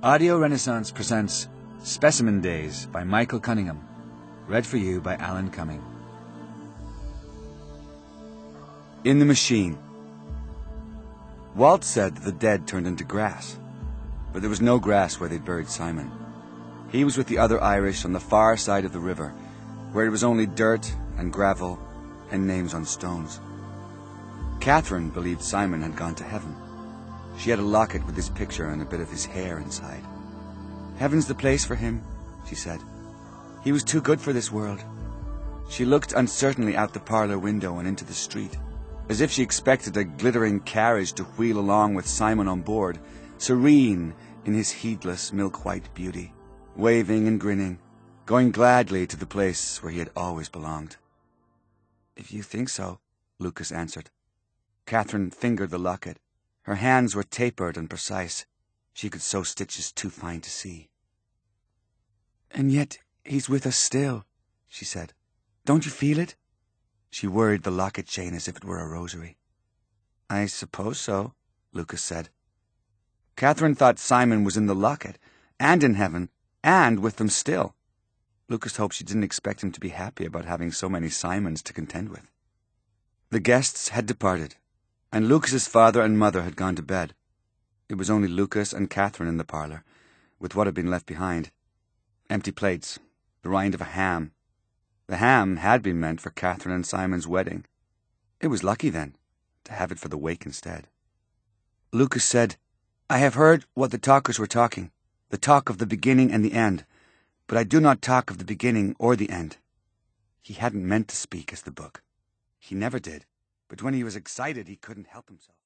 Audio Renaissance presents Specimen Days by Michael Cunningham. Read for you by Alan Cumming. In the Machine. Walt said that the dead turned into grass, but there was no grass where they'd buried Simon. He was with the other Irish on the far side of the river, where it was only dirt and gravel and names on stones. Catherine believed Simon had gone to heaven. She had a locket with his picture and a bit of his hair inside. "Heaven's the place for him," she said. "He was too good for this world." She looked uncertainly out the parlour window and into the street, as if she expected a glittering carriage to wheel along with Simon on board, serene in his heedless milk-white beauty, waving and grinning, going gladly to the place where he had always belonged. "If you think so," Lucas answered. Catherine fingered the locket. Her hands were tapered and precise. She could sew stitches too fine to see. "And yet he's with us still," she said. "Don't you feel it?" She worried the locket chain as if it were a rosary. "I suppose so," Lucas said. Catherine thought Simon was in the locket, and in heaven, and with them still. Lucas hoped she didn't expect him to be happy about having so many Simons to contend with. The guests had departed, and Lucas's father and mother had gone to bed. It was only Lucas and Catherine in the parlour, with what had been left behind. Empty plates, the rind of a ham. The ham had been meant for Catherine and Simon's wedding. It was lucky, then, to have it for the wake instead. Lucas said, "I have heard what the talkers were talking, the talk of the beginning and the end, but I do not talk of the beginning or the end." He hadn't meant to speak as the book. He never did. But when he was excited, he couldn't help himself.